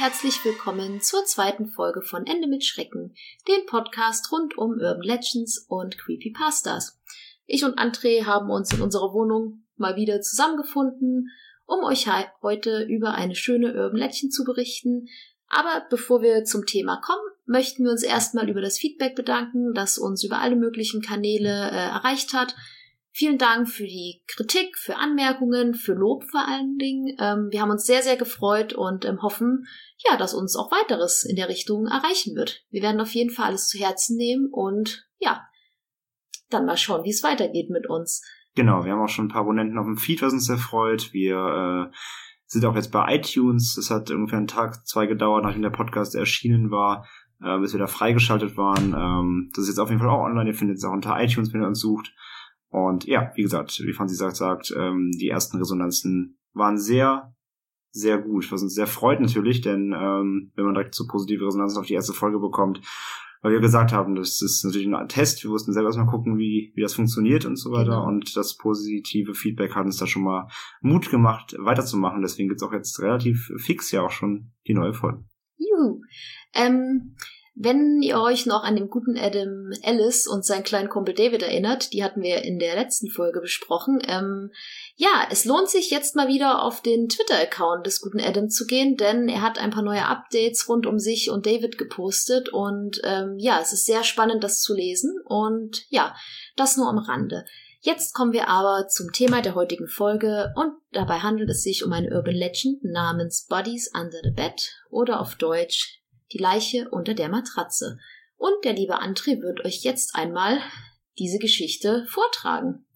herzlich willkommen zur zweiten Folge von Ende mit Schrecken, dem Podcast rund um Urban Legends und Creepypastas. Ich und André haben uns in unserer Wohnung mal wieder zusammengefunden, um euch heute über eine schöne Urban Legend zu berichten. Aber bevor wir zum Thema kommen, möchten wir uns erstmal über das Feedback bedanken, das uns über alle möglichen Kanäle erreicht hat. Vielen Dank für die Kritik, für Anmerkungen, für Lob vor allen Dingen. Wir haben uns sehr, sehr gefreut und hoffen, ja, dass uns auch weiteres in der Richtung erreichen wird. Wir werden auf jeden Fall alles zu Herzen nehmen und ja, dann mal schauen, wie es weitergeht mit uns. Genau, wir haben auch schon ein paar Abonnenten auf dem Feed, was uns sehr freut. Wir sind auch jetzt bei iTunes. Es hat ungefähr einen Tag, 2 gedauert, nachdem der Podcast erschienen war, bis wir da freigeschaltet waren. Das ist jetzt auf jeden Fall auch online. Ihr findet es auch unter iTunes, wenn ihr uns sucht. Und ja, wie gesagt, wie Franzi sagt, die ersten Resonanzen waren sehr, sehr gut, was uns sehr freut natürlich, denn wenn man direkt so positive Resonanzen auf die erste Folge bekommt, weil wir gesagt haben, das ist natürlich ein Test, wir mussten selber erstmal gucken, wie das funktioniert und so weiter, genau. Und das positive Feedback hat uns da schon mal Mut gemacht, weiterzumachen, deswegen gibt's auch jetzt relativ fix ja auch schon die neue Folge. Juhu. Wenn ihr euch noch an den guten Adam Ellis und seinen kleinen Kumpel David erinnert, die hatten wir in der letzten Folge besprochen, ja, es lohnt sich jetzt mal wieder auf den Twitter-Account des guten Adam zu gehen, denn er hat ein paar neue Updates rund um sich und David gepostet und ja, es ist sehr spannend, das zu lesen und ja, das nur am Rande. Jetzt kommen wir aber zum Thema der heutigen Folge und dabei handelt es sich um eine Urban Legend namens Bodies Under the Bed oder auf Deutsch Die Leiche unter der Matratze. Und der liebe André wird euch jetzt einmal diese Geschichte vortragen.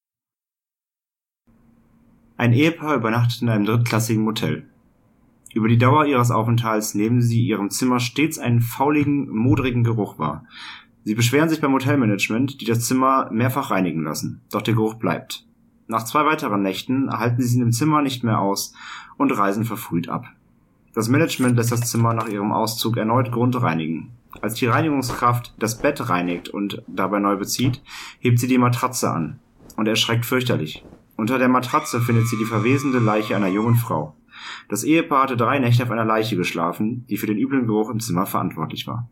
Ein Ehepaar übernachtet in einem drittklassigen Motel. Über die Dauer ihres Aufenthalts nehmen sie ihrem Zimmer stets einen fauligen, modrigen Geruch wahr. Sie beschweren sich beim Hotelmanagement, die das Zimmer mehrfach reinigen lassen. Doch der Geruch bleibt. Nach 2 weiteren Nächten halten sie es in dem Zimmer nicht mehr aus und reisen verfrüht ab. Das Management lässt das Zimmer nach ihrem Auszug erneut grundreinigen. Als die Reinigungskraft das Bett reinigt und dabei neu bezieht, hebt sie die Matratze an und erschreckt fürchterlich. Unter der Matratze findet sie die verwesende Leiche einer jungen Frau. Das Ehepaar hatte 3 Nächte auf einer Leiche geschlafen, die für den üblen Geruch im Zimmer verantwortlich war.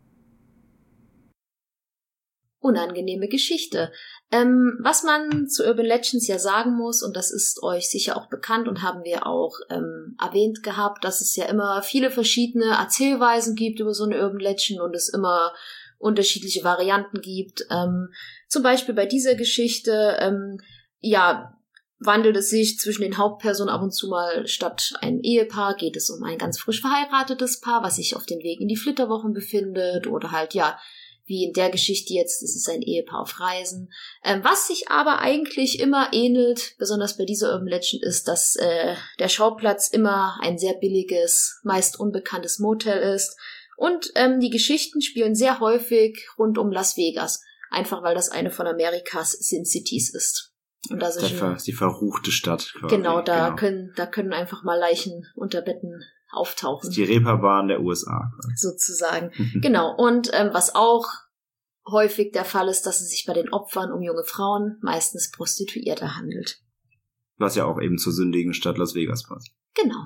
Unangenehme Geschichte. Was man zu Urban Legends ja sagen muss, und das ist euch sicher auch bekannt und haben wir auch erwähnt gehabt, dass es ja immer viele verschiedene Erzählweisen gibt über so eine Urban Legend und es immer unterschiedliche Varianten gibt. Zum Beispiel bei dieser Geschichte, ja, wandelt es sich zwischen den Hauptpersonen ab und zu mal statt einem Ehepaar, geht es um ein ganz frisch verheiratetes Paar, was sich auf dem Weg in die Flitterwochen befindet oder halt, ja, wie in der Geschichte jetzt, es ist ein Ehepaar auf Reisen. Was sich aber eigentlich immer ähnelt, besonders bei dieser Urban Legend, ist, dass der Schauplatz immer ein sehr billiges, meist unbekanntes Motel ist. Und die Geschichten spielen sehr häufig rund um Las Vegas, einfach weil das eine von Amerikas Sin Cities ist. Und das ist die verruchte Stadt quasi. Genau, da können einfach mal Leichen unter Betten auftauchen. Das ist die Reeperbahn der USA. Sozusagen. Genau. Und was auch häufig der Fall ist, dass es sich bei den Opfern um junge Frauen, meistens Prostituierte, handelt. Was ja auch eben zur sündigen Stadt Las Vegas passt. Genau.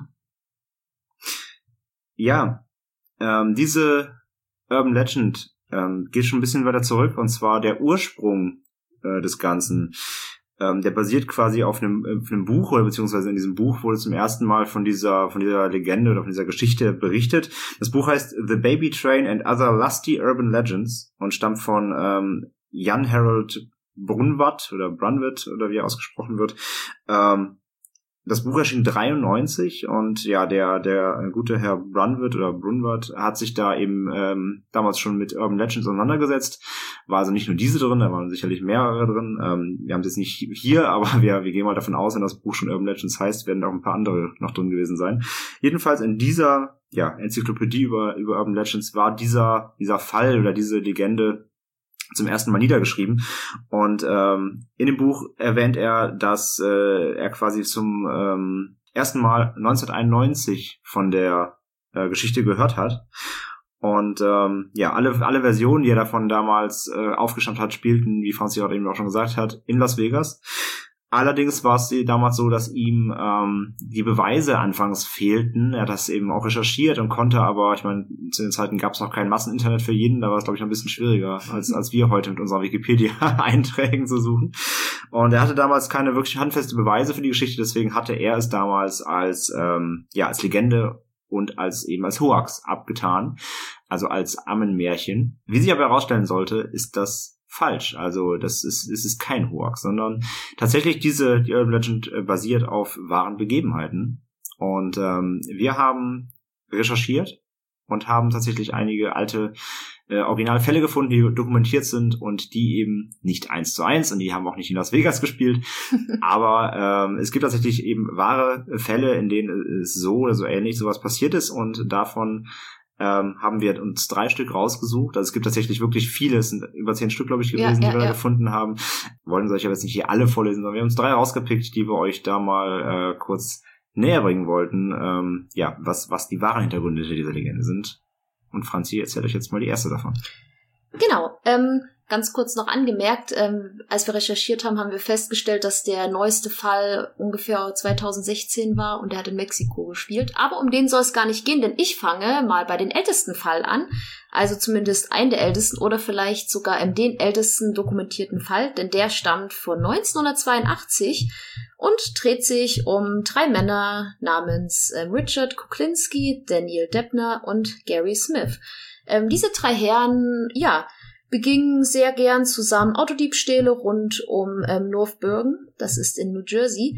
Ja, diese Urban Legend geht schon ein bisschen weiter zurück, und zwar der Ursprung des Ganzen. Der basiert quasi auf einem Buch, oder beziehungsweise in diesem Buch wurde zum ersten Mal von dieser Legende oder von dieser Geschichte berichtet. Das Buch heißt The Baby Train and Other Lusty Urban Legends und stammt von Jan Harold Brunvat oder wie er ausgesprochen wird. Das Buch erschien 1993 und ja, der gute Herr Brunvat hat sich da eben damals schon mit Urban Legends auseinandergesetzt. War also nicht nur diese drin, da waren sicherlich mehrere drin. Wir haben es jetzt nicht hier, aber wir gehen mal davon aus, wenn das Buch schon Urban Legends heißt, werden da auch ein paar andere noch drin gewesen sein. Jedenfalls in dieser Enzyklopädie über Urban Legends war dieser Fall oder diese Legende zum ersten Mal niedergeschrieben. Und in dem Buch erwähnt er, dass er quasi zum ersten Mal 1991 von der Geschichte gehört hat. Und alle Versionen, die er davon damals aufgeschnappt hat, spielten, wie Franzi gerade eben auch schon gesagt hat, in Las Vegas. Allerdings war es damals so, dass ihm die Beweise anfangs fehlten. Er hat das eben auch recherchiert und konnte aber, ich meine, zu den Zeiten gab es noch kein Masseninternet für jeden, da war es, glaube ich, noch ein bisschen schwieriger, als wir heute mit unseren Wikipedia-Einträgen zu suchen. Und er hatte damals keine wirklich handfeste Beweise für die Geschichte, deswegen hatte er es damals als Legende und als Hoax abgetan, also als Ammenmärchen. Wie sich aber herausstellen sollte, ist das falsch. Also es ist kein Hoax, sondern tatsächlich die Urban Legend basiert auf wahren Begebenheiten. Und wir haben recherchiert und haben tatsächlich einige alte Originalfälle gefunden, die dokumentiert sind und die eben nicht 1:1 und die haben auch nicht in Las Vegas gespielt. Aber es gibt tatsächlich eben wahre Fälle, in denen es so oder so ähnlich sowas passiert ist und davon haben wir uns 3 Stück rausgesucht. Also es gibt tatsächlich wirklich viele, es sind über 10 Stück, glaube ich, gewesen, die wir da gefunden haben. Wollen wir euch aber jetzt nicht hier alle vorlesen, sondern wir haben uns 3 rausgepickt, die wir euch da mal kurz näher bringen wollten, was die wahren Hintergründe dieser Legende sind. Und Franzi erzählt euch jetzt mal die erste davon. Genau, ganz kurz noch angemerkt, als wir recherchiert haben, haben wir festgestellt, dass der neueste Fall ungefähr 2016 war und der hat in Mexiko gespielt. Aber um den soll es gar nicht gehen, denn ich fange mal bei den ältesten Fall an, also zumindest einen der ältesten oder vielleicht sogar den ältesten dokumentierten Fall, denn der stammt von 1982 und dreht sich um 3 Männer namens Richard Kuklinski, Daniel Deppner und Gary Smith. Diese 3 Herren, begingen sehr gern zusammen Autodiebstähle rund um North Bergen, das ist in New Jersey.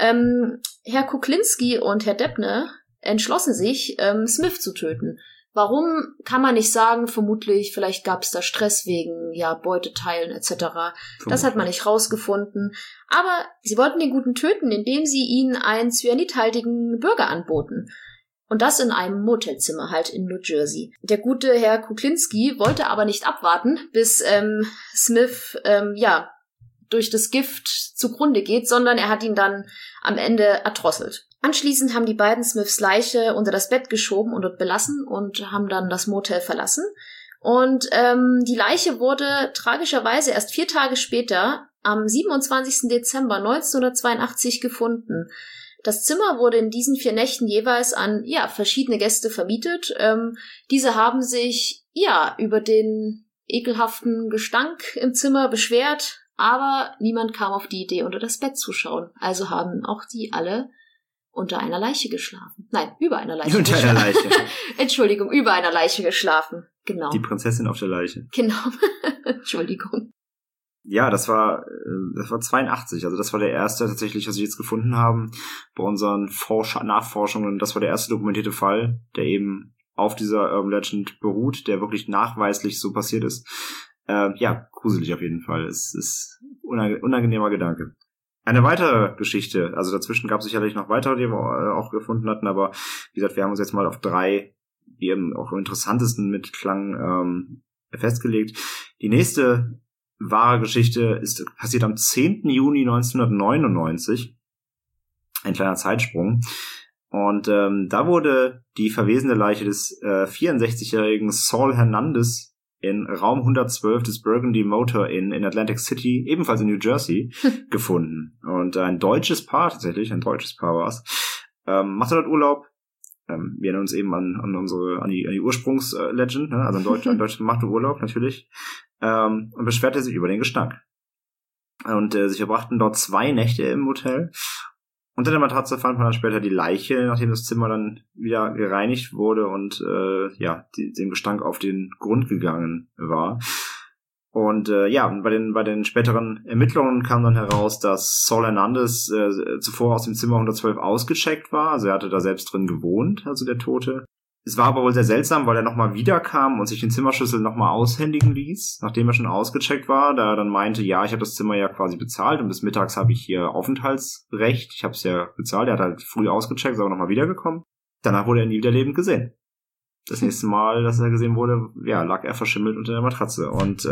Herr Kuklinski und Herr Deppner entschlossen sich, Smith zu töten. Warum, kann man nicht sagen, vermutlich, vielleicht gab es da Stress wegen Beuteteilen etc. Das hat man nicht rausgefunden. Aber sie wollten den Guten töten, indem sie ihn einen cyanidhaltigen Burger anboten. Und das in einem Motelzimmer halt in New Jersey. Der gute Herr Kuklinski wollte aber nicht abwarten, bis Smith durch das Gift zugrunde geht, sondern er hat ihn dann am Ende erdrosselt. Anschließend haben die beiden Smiths Leiche unter das Bett geschoben und dort belassen und haben dann das Motel verlassen. Und die Leiche wurde tragischerweise erst 4 Tage später, am 27. Dezember 1982, gefunden. Das Zimmer wurde in diesen 4 Nächten jeweils an verschiedene Gäste vermietet. Diese haben sich über den ekelhaften Gestank im Zimmer beschwert, aber niemand kam auf die Idee, unter das Bett zu schauen. Also haben auch die alle unter einer Leiche geschlafen. Nein, über einer Leiche unter geschlafen. Einer Leiche. Entschuldigung, über einer Leiche geschlafen. Genau. Die Prinzessin auf der Leiche. Genau. Entschuldigung. Ja, das war 82, also das war der erste tatsächlich, was wir jetzt gefunden haben bei unseren Nachforschungen. Das war der erste dokumentierte Fall, der eben auf dieser Urban Legend beruht, der wirklich nachweislich so passiert ist. Gruselig auf jeden Fall. Es ist unangenehmer Gedanke. Eine weitere Geschichte, also dazwischen gab es sicherlich noch weitere, die wir auch gefunden hatten, aber wie gesagt, wir haben uns jetzt mal auf 3, die eben auch am interessantesten mitklangen, festgelegt. Die nächste wahre Geschichte ist passiert am 10. Juni 1999. Ein kleiner Zeitsprung. Und da wurde die verwesende Leiche des 64-jährigen Saul Hernandez in Raum 112 des Burgundy Motor Inn in Atlantic City, ebenfalls in New Jersey, gefunden. Und ein deutsches Paar war es, machte dort Urlaub. Wir erinnern uns eben an die Ursprungslegend, ne? Also ein Deutscher machte Urlaub, natürlich, und beschwerte sich über den Gestank. Und sie verbrachten dort 2 Nächte im Hotel. Unter der Matratze fand man dann später die Leiche, nachdem das Zimmer dann wieder gereinigt wurde und dem Gestank auf den Grund gegangen war. Und bei den späteren Ermittlungen kam dann heraus, dass Saul Hernandez zuvor aus dem Zimmer 112 ausgecheckt war. Also er hatte da selbst drin gewohnt, also der Tote. Es war aber wohl sehr seltsam, weil er nochmal wiederkam und sich den Zimmerschlüssel nochmal aushändigen ließ, nachdem er schon ausgecheckt war, da er dann meinte, ich habe das Zimmer ja quasi bezahlt und bis mittags habe ich hier Aufenthaltsrecht. Ich habe es ja bezahlt, er hat halt früh ausgecheckt, ist aber nochmal wiedergekommen. Danach wurde er nie wieder lebend gesehen. Das nächste Mal, dass er gesehen wurde, lag er verschimmelt unter der Matratze. Und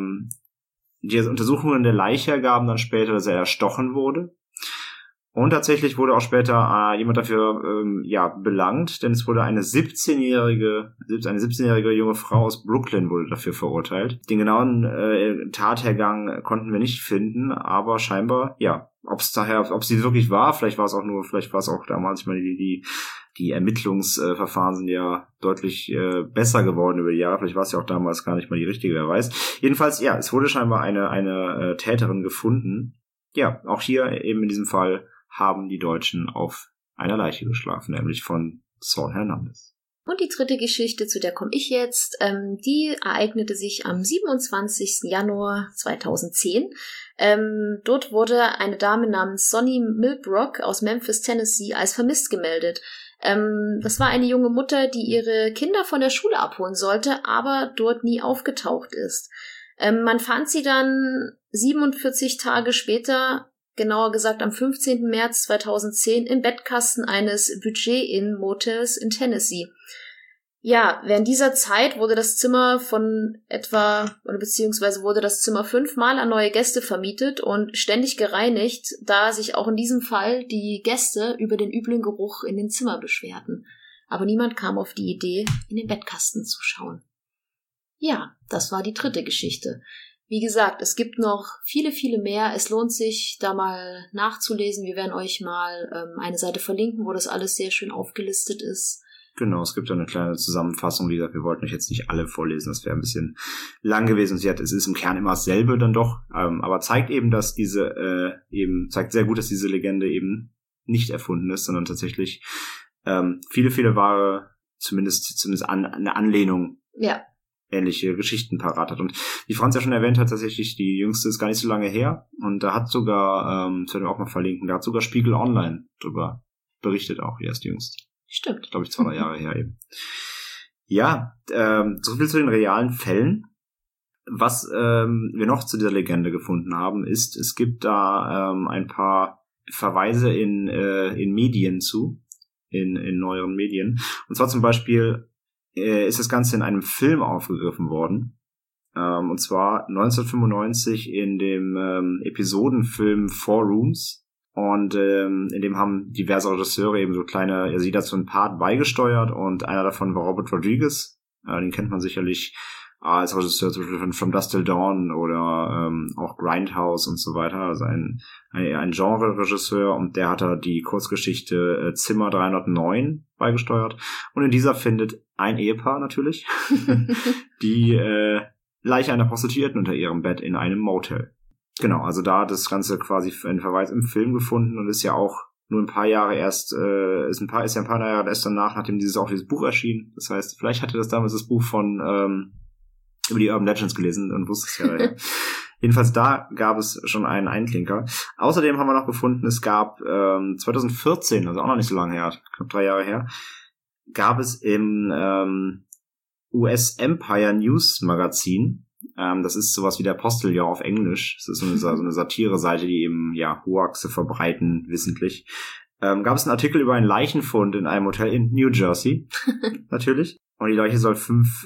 die Untersuchungen der Leiche ergaben dann später, dass er erstochen wurde. Und tatsächlich wurde auch später jemand dafür belangt, denn es wurde eine 17-jährige junge Frau aus Brooklyn wurde dafür verurteilt. Den genauen Tathergang konnten wir nicht finden, aber scheinbar, ob sie wirklich war, vielleicht war es auch damals, ich meine, die Ermittlungsverfahren sind ja deutlich besser geworden über die Jahre, vielleicht war es ja auch damals gar nicht mal die richtige, wer weiß. Jedenfalls, ja, es wurde scheinbar eine Täterin gefunden. Ja, auch hier eben in diesem Fall haben die Deutschen auf einer Leiche geschlafen, nämlich von Saul Hernandez. Und die dritte Geschichte, zu der komme ich jetzt, die ereignete sich am 27. Januar 2010. Dort wurde eine Dame namens Sonny Milbrock aus Memphis, Tennessee, als vermisst gemeldet. Das war eine junge Mutter, die ihre Kinder von der Schule abholen sollte, aber dort nie aufgetaucht ist. Man fand sie dann 47 Tage später, genauer gesagt am 15. März 2010, im Bettkasten eines Budget-Inn-Motels in Tennessee. Ja, während dieser Zeit wurde das Zimmer wurde das Zimmer 5-mal an neue Gäste vermietet und ständig gereinigt, da sich auch in diesem Fall die Gäste über den üblen Geruch in den Zimmern beschwerten. Aber niemand kam auf die Idee, in den Bettkasten zu schauen. Ja, das war die dritte Geschichte. Wie gesagt, es gibt noch viele, viele mehr. Es lohnt sich, da mal nachzulesen. Wir werden euch mal eine Seite verlinken, wo das alles sehr schön aufgelistet ist. Genau, es gibt da eine kleine Zusammenfassung. Wie gesagt, wir wollten euch jetzt nicht alle vorlesen, das wäre ein bisschen lang gewesen. Es ist im Kern immer dasselbe dann doch, aber zeigt eben, dass zeigt sehr gut, dass diese Legende eben nicht erfunden ist, sondern tatsächlich viele, viele wahre, zumindest eine Anlehnung. Ja. Ähnliche Geschichten parat hat. Und wie Franz ja schon erwähnt hat, tatsächlich die jüngste ist gar nicht so lange her. Und da hat sogar, das werden wir auch mal verlinken, da hat sogar Spiegel Online drüber berichtet, auch erst jüngst. Stimmt. Glaube ich 2-3 Jahre her eben. Ja, so viel zu den realen Fällen. Was wir noch zu dieser Legende gefunden haben, ist, es gibt da ein paar Verweise in Medien in neueren Medien. Und zwar zum Beispiel ist das Ganze in einem Film aufgegriffen worden. Und zwar 1995 in dem Episodenfilm Four Rooms. Und in dem haben diverse Regisseure eben so kleine, sie dazu einen Part beigesteuert. Und einer davon war Robert Rodriguez. Den kennt man sicherlich als Regisseur zum Beispiel von From Dusk Till Dawn oder auch Grindhouse und so weiter. Also ein Genre-Regisseur, und der hat da die Kurzgeschichte Zimmer 309 beigesteuert. Und in dieser findet ein Ehepaar natürlich die Leiche einer Prostituierten unter ihrem Bett in einem Motel. Genau, also da hat das Ganze quasi einen Verweis im Film gefunden und ist ja auch nur ein paar Jahre erst, ist ja ein paar Jahre erst danach, nachdem dieses Buch erschien. Das heißt, vielleicht hatte das damals das Buch von über die Urban Legends gelesen und wusste es ja daher. Jedenfalls da gab es schon einen Einklinker. Außerdem haben wir noch gefunden, es gab 2014, also auch noch nicht so lange her, knapp 3 Jahre her, gab es im US Empire News Magazin, das ist sowas wie der Postillion auf Englisch, das ist so eine Satire-Seite, die eben Hoaxe verbreiten, wissentlich, gab es einen Artikel über einen Leichenfund in einem Hotel in New Jersey, natürlich. Und die Leiche soll 5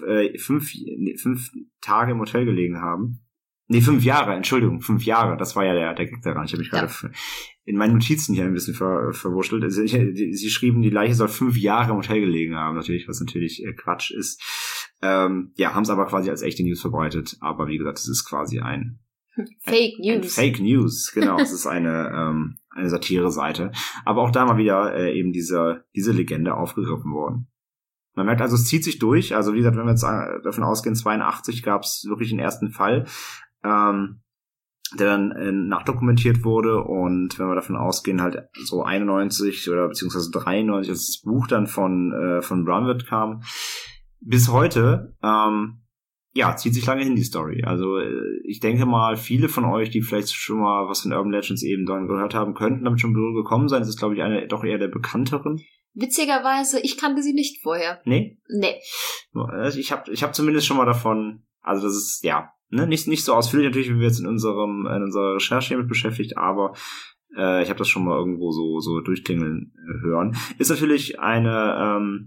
Tage im Hotel gelegen haben. 5 Jahre, Entschuldigung, 5 Jahre. Das war ja der Gag daran. Ich habe mich gerade in meinen Notizen hier ein bisschen verwurschtelt. Also sie schrieben, die Leiche soll 5 Jahre im Hotel gelegen haben, natürlich, was natürlich Quatsch ist. Haben es aber quasi als echte News verbreitet. Aber wie gesagt, es ist quasi ein Fake News. Fake News, genau. Es ist eine Satire-Seite. Aber auch da mal wieder eben diese Legende aufgegriffen worden. Man merkt also, es zieht sich durch. Also wie gesagt, wenn wir jetzt davon ausgehen, 82 gab es wirklich den ersten Fall, der dann nachdokumentiert wurde. Und wenn wir davon ausgehen, halt so 91 oder beziehungsweise 93, als das Buch dann von Brownwood kam, bis heute, zieht sich lange hin, die Story. Also ich denke mal, viele von euch, die vielleicht schon mal was von Urban Legends eben dann gehört haben, könnten damit schon in Berührung gekommen sein. Das ist, glaube ich, eine doch eher der bekannteren. Witzigerweise, ich kannte sie nicht vorher. Nee? Nee. Also ich hab zumindest schon mal davon, also das ist, nicht so ausführlich natürlich, wie wir jetzt in unserer Recherche hiermit beschäftigt, aber ich habe das schon mal irgendwo so durchklingeln hören. Ist natürlich eine,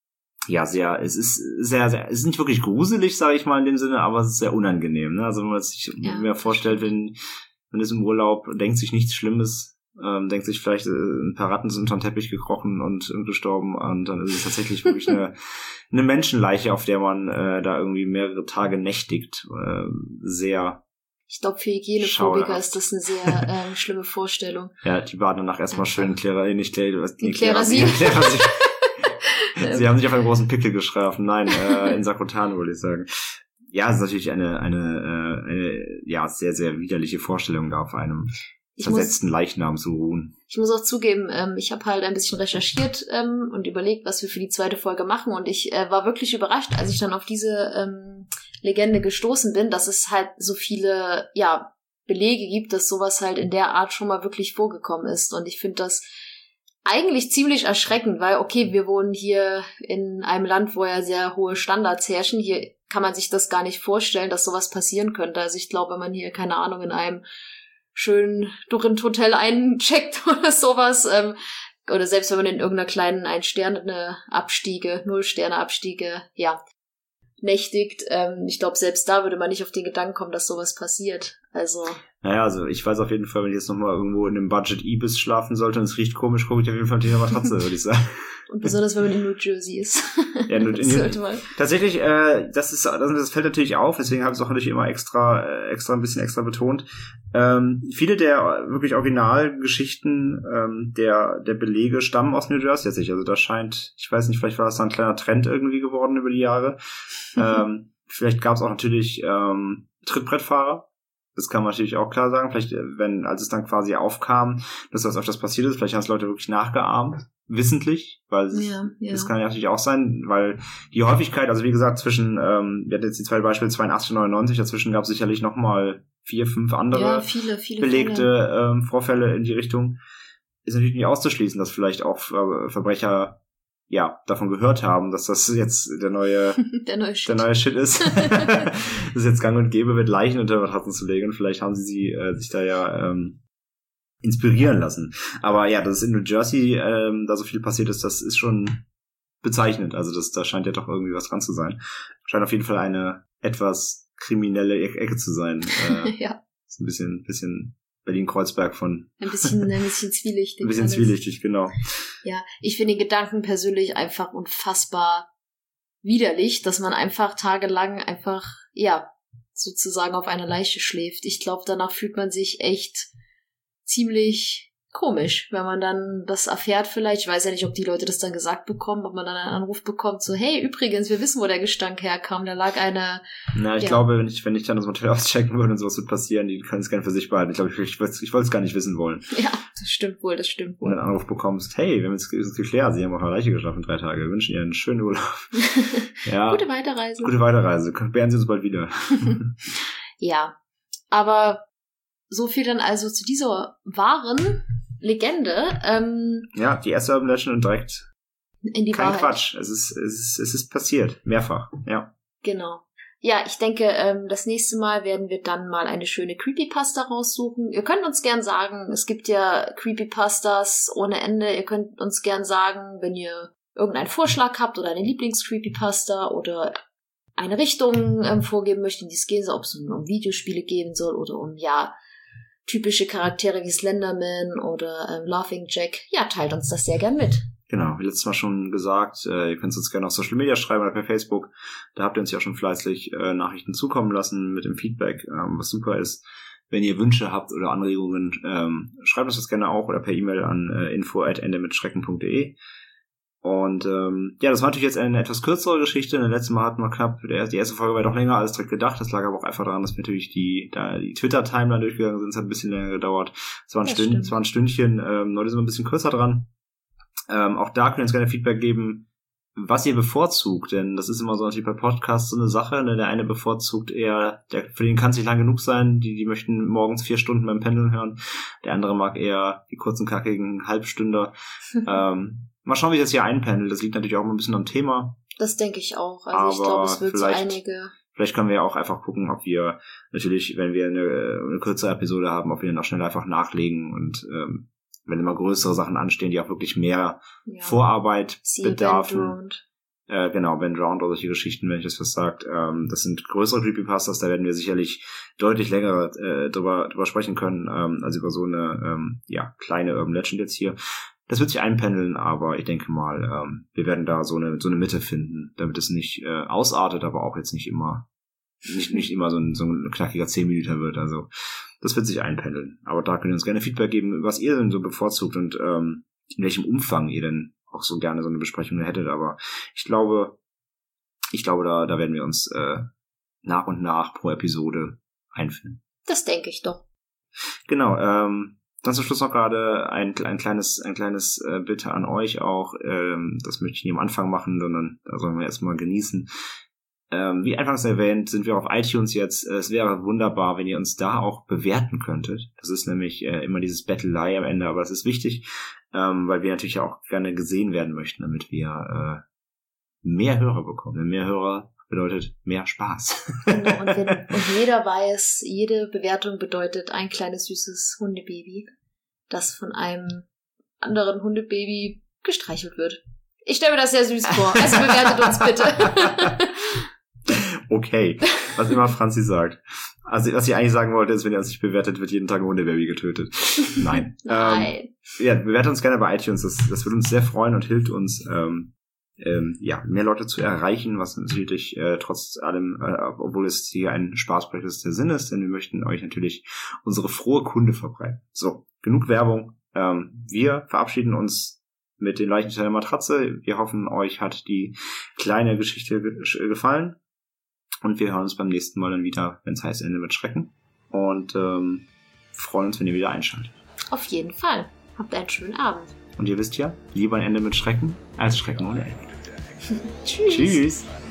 es ist nicht wirklich gruselig, sage ich mal in dem Sinne, aber es ist sehr unangenehm, ne? Also wenn man sich mir vorstellt, wenn es im Urlaub denkt sich nichts Schlimmes, denkt sich vielleicht, ein paar Ratten sind unter den Teppich gekrochen und gestorben, und dann ist es tatsächlich wirklich eine Menschenleiche, auf der man da irgendwie mehrere Tage nächtigt. Sehr Ich glaube, für Hygienephobiker ist das eine sehr schlimme Vorstellung. Ja, die waren danach erstmal schön Klerasil. Sie haben sich auf einen großen Pickel geschrafen. Nein, in Sakrotane würde ich sagen. Ja, es ist natürlich eine sehr, sehr widerliche Vorstellung, da auf einem zersetzten Leichnam zu ruhen. Ich muss auch zugeben, ich habe halt ein bisschen recherchiert und überlegt, was wir für die zweite Folge machen, und ich war wirklich überrascht, als ich dann auf diese Legende gestoßen bin, dass es halt so viele Belege gibt, dass sowas halt in der Art schon mal wirklich vorgekommen ist, und ich finde das eigentlich ziemlich erschreckend, weil okay, wir wohnen hier in einem Land, wo ja sehr hohe Standards herrschen. Hier kann man sich das gar nicht vorstellen, dass sowas passieren könnte. Also ich glaube, wenn man hier, keine Ahnung, in einem schönen Dorint-Hotel eincheckt oder sowas, oder selbst wenn man in irgendeiner kleinen Null-Sterne-Abstiege, nächtigt, ich glaube, selbst da würde man nicht auf den Gedanken kommen, dass sowas passiert. Also. Naja, also ich weiß auf jeden Fall, wenn ich jetzt nochmal irgendwo in einem Budget-Ibis schlafen sollte und es riecht komisch, gucke ich auf jeden Fall unter der Matratze, würde ich sagen. Und besonders, wenn man in New Jersey ist. Ja, tatsächlich, das fällt natürlich auf, deswegen habe ich es auch natürlich immer extra betont. Viele der wirklich Originalgeschichten der Belege stammen aus New Jersey tatsächlich. Also da scheint, ich weiß nicht, vielleicht war das da ein kleiner Trend irgendwie geworden über die Jahre. Vielleicht gab es auch natürlich Trittbrettfahrer. Das kann man natürlich auch klar sagen. Vielleicht, als es dann quasi aufkam, dass das öfters passiert ist, vielleicht haben es Leute wirklich nachgeahmt, wissentlich, weil das kann ja natürlich auch sein, weil die Häufigkeit, also wie gesagt, zwischen, wir hatten jetzt die zwei Beispiele 82 und 99, dazwischen gab es sicherlich nochmal 4, 5 andere viele belegte Vorfälle in die Richtung. Ist natürlich nicht auszuschließen, dass vielleicht auch Verbrecher davon gehört haben, dass das jetzt der neue Shit ist. Das ist jetzt gang und gäbe, wird Leichen unter Matratzen zu legen, und vielleicht haben sie sich da inspirieren lassen. Aber ja, dass es in New Jersey da so viel passiert ist, das ist schon bezeichnend. Also da scheint ja doch irgendwie was dran zu sein. Scheint auf jeden Fall eine etwas kriminelle Ecke zu sein. Ja. Ist ein bisschen Berlin-Kreuzberg von... Ein bisschen zwielichtig. Ein bisschen zwielichtig, genau. Ja, ich finde den Gedanken persönlich einfach unfassbar widerlich, dass man einfach tagelang sozusagen auf einer Leiche schläft. Ich glaube, danach fühlt man sich echt ziemlich komisch, wenn man dann das erfährt vielleicht. Ich weiß ja nicht, ob die Leute das dann gesagt bekommen, ob man dann einen Anruf bekommt, so, hey, übrigens, wir wissen, wo der Gestank herkam. Da lag eine... Na, ich glaube, wenn ich dann das Motel auschecken würde und sowas wird passieren, die können es gerne für sich behalten. Ich glaube, ich wollte es gar nicht wissen wollen. Ja, das stimmt wohl. Und einen Anruf bekommst, hey, wir haben jetzt geklärt, Sie haben auf einer Leiche geschlafen 3 Tage. Wir wünschen Ihnen einen schönen Urlaub. Ja. Gute Weiterreise. Beehren Sie uns bald wieder. Ja, aber so viel dann also zu dieser wahren Legende. Ja, die erste Urban Legend und direkt in die kein Wahrheit. Quatsch. Es ist passiert. Mehrfach. Ja. Genau. Ja, ich denke, das nächste Mal werden wir dann mal eine schöne Creepypasta raussuchen. Ihr könnt uns gern sagen, es gibt ja Creepypastas ohne Ende. Ihr könnt uns gern sagen, wenn ihr irgendeinen Vorschlag habt oder eine Lieblings-Creepypasta oder eine Richtung vorgeben möchtet, in die es gehen soll, ob es um Videospiele gehen soll oder um, typische Charaktere wie Slenderman oder Laughing Jack. Ja, teilt uns das sehr gern mit. Genau, wie letztes Mal schon gesagt, ihr könnt uns gerne auf Social Media schreiben oder per Facebook. Da habt ihr uns ja auch schon fleißig Nachrichten zukommen lassen mit dem Feedback, was super ist. Wenn ihr Wünsche habt oder Anregungen, schreibt uns das gerne auch oder per E-Mail an info@endemitschrecken.de. Und das war natürlich jetzt eine etwas kürzere Geschichte. In der letzten Mal hatten wir die erste Folge war doch länger als direkt gedacht. Das lag aber auch einfach daran, dass wir natürlich die Twitter-Timeline durchgegangen sind. Es hat ein bisschen länger gedauert. Es war ein Stündchen. Heute sind wir ein bisschen kürzer dran. Auch da könnt ihr uns gerne Feedback geben, was ihr bevorzugt. Denn das ist immer so natürlich bei Podcasts so eine Sache. Ne? Der eine bevorzugt eher, für den kann es nicht lang genug sein. Die möchten morgens 4 Stunden beim Pendeln hören. Der andere mag eher die kurzen, kackigen Halbstünder. Mal schauen, wie ich das hier einpendelt. Das liegt natürlich auch immer ein bisschen am Thema. Das denke ich auch. Also ich glaube, es wird so einige... Vielleicht können wir ja auch einfach gucken, ob wir natürlich, wenn wir eine kürzere Episode haben, ob wir dann auch schnell einfach nachlegen und wenn immer größere Sachen anstehen, die auch wirklich mehr Vorarbeit bedarfen. Genau, Ben Drowned oder solche Geschichten, wenn ich das was sagt. Das sind größere Creepypastas, da werden wir sicherlich deutlich länger drüber sprechen können, als über so eine kleine Urban Legend jetzt hier. Das wird sich einpendeln, aber ich denke mal, wir werden da so eine Mitte finden, damit es nicht ausartet, aber auch jetzt nicht immer nicht immer so ein knackiger 10 Minuten wird. Also das wird sich einpendeln. Aber da könnt ihr uns gerne Feedback geben, was ihr denn so bevorzugt und in welchem Umfang ihr denn auch so gerne so eine Besprechung hättet. Aber ich glaube, da werden wir uns nach und nach pro Episode einfinden. Das denke ich doch. Genau, dann zum Schluss noch gerade ein kleines Bitte an euch auch. Das möchte ich nicht am Anfang machen, sondern da sollen wir erstmal genießen. Wie anfangs erwähnt, sind wir auf iTunes jetzt. Es wäre wunderbar, wenn ihr uns da auch bewerten könntet. Das ist nämlich immer dieses Battle-Lie am Ende, aber das ist wichtig, weil wir natürlich auch gerne gesehen werden möchten, damit wir mehr Hörer bekommen. Mehr Hörer bedeutet mehr Spaß. Genau, und jeder weiß, jede Bewertung bedeutet ein kleines süßes Hundebaby, das von einem anderen Hundebaby gestreichelt wird. Ich stelle mir das sehr süß vor, also bewertet uns bitte. Okay, was immer Franzi sagt. Also was ich eigentlich sagen wollte, ist, wenn ihr uns nicht bewertet, wird jeden Tag ein Hundebaby getötet. Nein. Nein. Ja, bewertet uns gerne bei iTunes, das würde uns sehr freuen und hilft uns, mehr Leute zu erreichen, was natürlich trotz allem, obwohl es hier ein Spaßprojekt ist, der Sinn ist, denn wir möchten euch natürlich unsere frohe Kunde verbreiten. So, genug Werbung. Wir verabschieden uns mit den Leichensteiner Matratze. Wir hoffen, euch hat die kleine Geschichte gefallen und wir hören uns beim nächsten Mal dann wieder, wenn es heißt Ende mit Schrecken und freuen uns, wenn ihr wieder einschaltet. Auf jeden Fall. Habt einen schönen Abend. Und ihr wisst ja, lieber ein Ende mit Schrecken als Schrecken ohne Ende. Tschüss. Tschüss.